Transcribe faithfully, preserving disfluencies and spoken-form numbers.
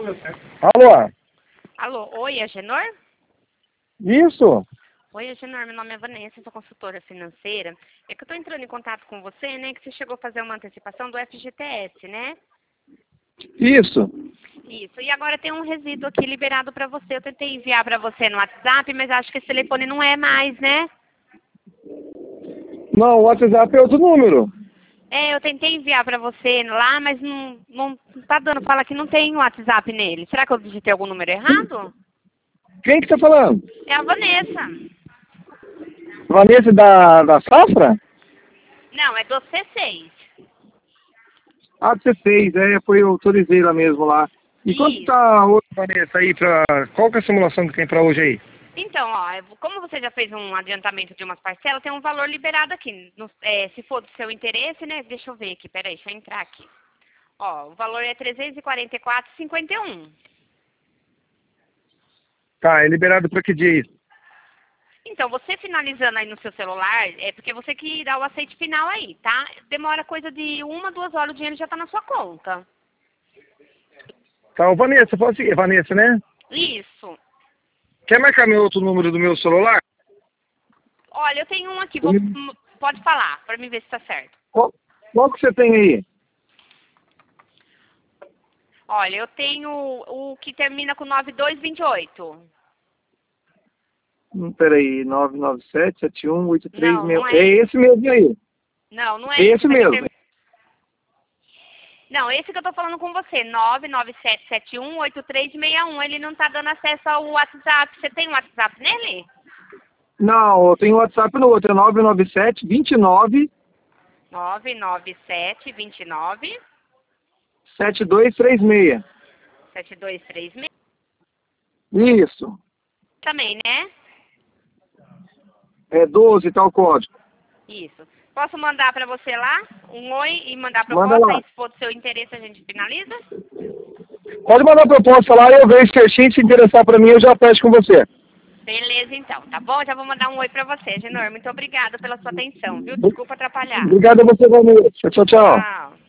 Alô? Alô, oi, Agenor? Isso? Oi, Agenor, meu nome é Vanessa, sou consultora financeira. É que eu tô entrando em contato com você, né, que você chegou a fazer uma antecipação do F G T S, né? Isso. Isso, e agora tem um resíduo aqui liberado pra você. Eu tentei enviar pra você no WhatsApp, mas acho que esse telefone não é mais, né? Não, o WhatsApp é outro número. É, eu tentei enviar pra você lá, mas não, não tá dando. Fala que não tem WhatsApp nele. Será que eu digitei algum número errado? Quem que tá falando? É a Vanessa. Vanessa da, da Safra? Não, é do C seis. Ah, você fez, é, foi, eu autorizei lá mesmo lá. E quanto Isso. tá hoje, Vanessa, aí pra... Qual que é a simulação que tem pra hoje aí? Então, ó, como você já fez um adiantamento de umas parcelas, tem um valor liberado aqui. No- é, se for do seu interesse, né? Deixa eu ver aqui, peraí, deixa eu entrar aqui. Ó, o valor é trezentos e quarenta e quatro reais e cinquenta e um. Tá, é liberado pra que dia isso? Então, você finalizando aí no seu celular, é porque você que dá o aceite final aí, tá? Demora coisa de uma, duas horas, o dinheiro já tá na sua conta. Tá, ô Vanessa, fala assim, Vanessa, né? Isso. Quer marcar meu outro número do meu celular? Olha, eu tenho um aqui, vou, hum, pode falar, pra mim ver se tá certo. Qual, qual que você tem aí? Olha, eu tenho o que termina com nove dois dois oito. Hum, peraí, nove nove sete, sete um oito três Não, seis. não é É esse. esse mesmo aí. Não, não É é esse. esse Mas eu mesmo. term... Não, esse que eu tô falando com você, nove nove sete sete um oito três seis um. Ele não tá dando acesso ao WhatsApp. Você tem um WhatsApp nele? Não, eu tenho WhatsApp no outro, é nove nove sete, dois nove, nove nove sete dois nove sete dois três seis. sete dois três seis. Isso. Também, né? É doze tal código. Isso. Posso mandar pra você lá um oi e mandar a Manda proposta lá. e se for do seu interesse a gente finaliza? Pode mandar a proposta lá e eu vejo certinho. Se interessar pra mim, eu já fecho com você. Beleza, então. Tá bom? Já vou mandar um oi pra você, Genor. Muito obrigada pela sua atenção, viu? Desculpa atrapalhar. Obrigado a você, Vanessa. Tchau, tchau. Tchau.